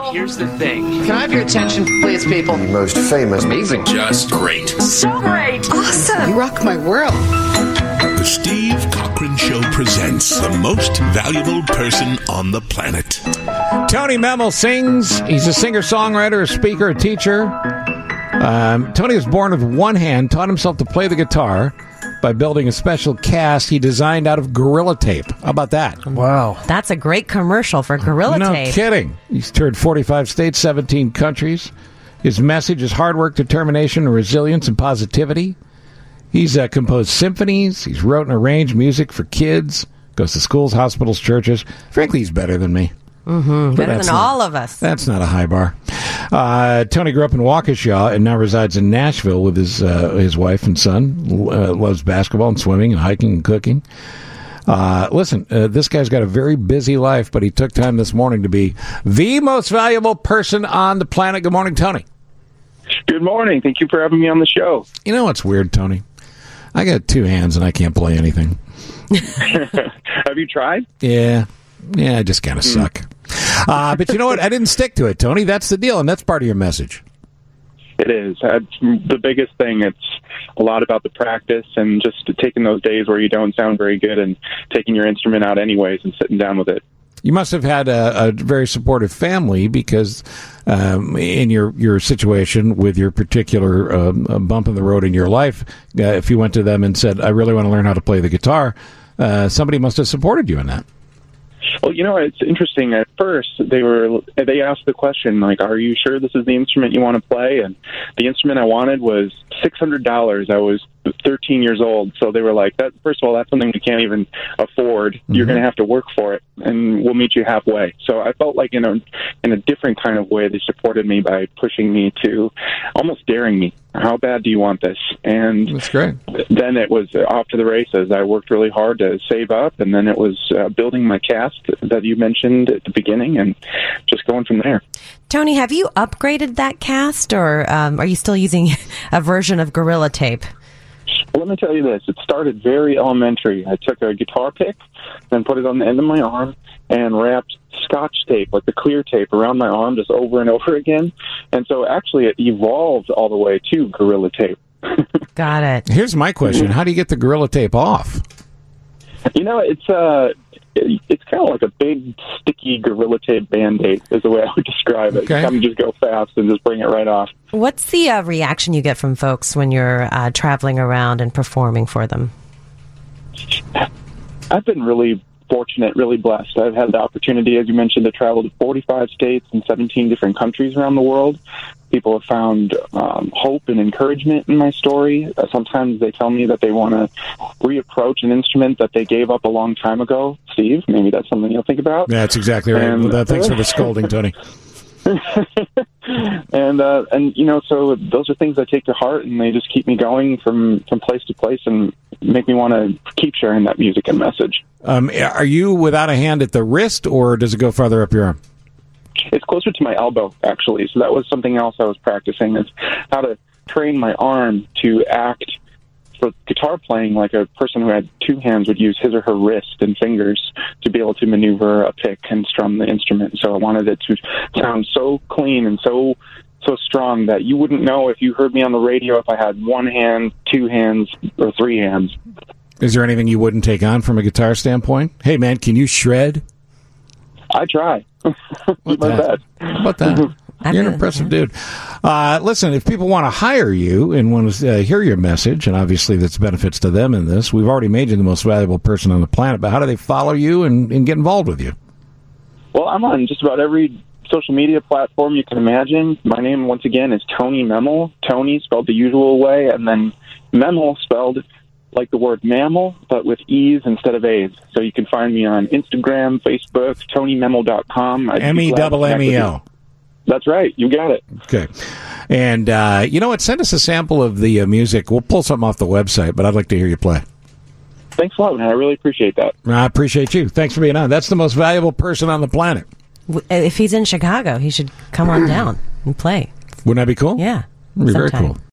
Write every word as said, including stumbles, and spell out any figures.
Well, here's the thing. Can I have your attention, please, people? The most famous. Amazing. Just great. So great. Awesome. You rock my world. The Steve Cochran Show presents the most valuable person on the planet. Tony Memel sings. He's a singer-songwriter, a speaker, a teacher. Um, Tony was born with one hand, taught himself to play the guitar by building a special cast he designed out of Gorilla Tape. How about that? Wow. That's a great commercial for Gorilla no Tape. No kidding. He's toured forty-five states, seventeen countries. His message is hard work, determination, resilience, and positivity. He's uh, composed symphonies. He's wrote and arranged music for kids. Goes to schools, hospitals, churches. Frankly, he's better than me. Mm-hmm. Better than not, all of us. That's not a high bar. Uh, Tony grew up in Waukesha and now resides in Nashville with his uh, his wife and son. Uh, loves basketball and swimming and hiking and cooking. Uh, listen, uh, this guy's got a very busy life, but he took time this morning to be the most valuable person on the planet. Good morning, Tony. Good morning. Thank you for having me on the show. You know what's weird, Tony? I got two hands and I can't play anything. Have you tried? Yeah. Yeah, I just kind of mm. suck. Uh, but you know what? I didn't stick to it, Tony. That's the deal, and that's part of your message. It is. It's the biggest thing. It's a lot about the practice and just taking those days where you don't sound very good and taking your instrument out anyways and sitting down with it. You must have had a, a very supportive family because um, in your, your situation with your particular um, bump in the road in your life, uh, if you went to them and said, I really want to learn how to play the guitar, uh, somebody must have supported you in that. Well, you know, it's interesting. At first, they were they asked the question, like, are you sure this is the instrument you want to play? And the instrument I wanted was six hundred dollars. I was thirteen years old. So they were like, that. First of all, that's something we can't even afford. Mm-hmm. You're going to have to work for it, and we'll meet you halfway. So I felt like in a, in a different kind of way, they supported me by pushing me to almost daring me. How bad do you want this? And that's great. Then it was off to the races. I worked really hard to save up, and then it was uh, building my cast that you mentioned at the beginning and just going from there. Tony, have you upgraded that cast, or um, are you still using a version of Gorilla Tape? Well, let me tell you this. It started very elementary. I took a guitar pick, then put it on the end of my arm, and wrapped Scotch tape, like the clear tape, around my arm just over and over again. And so actually it evolved all the way to Gorilla Tape. Got it. Here's my question. How do you get the Gorilla Tape off? You know, it's uh, it's kind of like a big, sticky Gorilla Tape Band-Aid is the way I would describe it. Okay. You kind of just go fast and just bring it right off. What's the uh, reaction you get from folks when you're uh, traveling around and performing for them? I've been really fortunate, really blessed. I've had the opportunity, as you mentioned, to travel to forty-five states and seventeen different countries around the world. People have found um, hope and encouragement in my story. Uh, sometimes they tell me that they want to reapproach an instrument that they gave up a long time ago. Steve, maybe that's something you'll think about. Yeah, that's exactly right. And, well, thanks for the scolding, Tony. and uh, and you know, so those are things I take to heart, and they just keep me going from, from place to place, and make me want to keep sharing that music and message. Um, are you without a hand at the wrist, or does it go farther up your arm? It's closer to my elbow, actually. So that was something else I was practicing, is how to train my arm to act for guitar playing like a person who had two hands would use his or her wrist and fingers to be able to maneuver a pick and strum the instrument. So I wanted it to sound so clean and so so strong that you wouldn't know if you heard me on the radio if I had one hand, two hands, or three hands. Is there anything you wouldn't take on from a guitar standpoint? Hey, man, can you shred? I try. What my that? best. What that? You're an impressive dude. Uh, listen, if people want to hire you and want to uh, hear your message, and obviously that's benefits to them in this, we've already made you the most valuable person on the planet, but how do they follow you and, and get involved with you? Well, I'm on just about every social media platform you can imagine. My name, once again, is Tony Memel. Tony spelled the usual way, and then Memel spelled like the word mammal, but with E's instead of A's. So you can find me on Instagram, Facebook, tony memel dot com. M E double M E L. That's right. You got it. Okay. And uh, you know what? Send us a sample of the uh, music. We'll pull something off the website, but I'd like to hear you play. Thanks a lot, man. I really appreciate that. I appreciate you. Thanks for being on. That's the most valuable person on the planet. If he's in Chicago, he should come on down and play. Wouldn't that be cool? Yeah. It'd be very sometime. cool.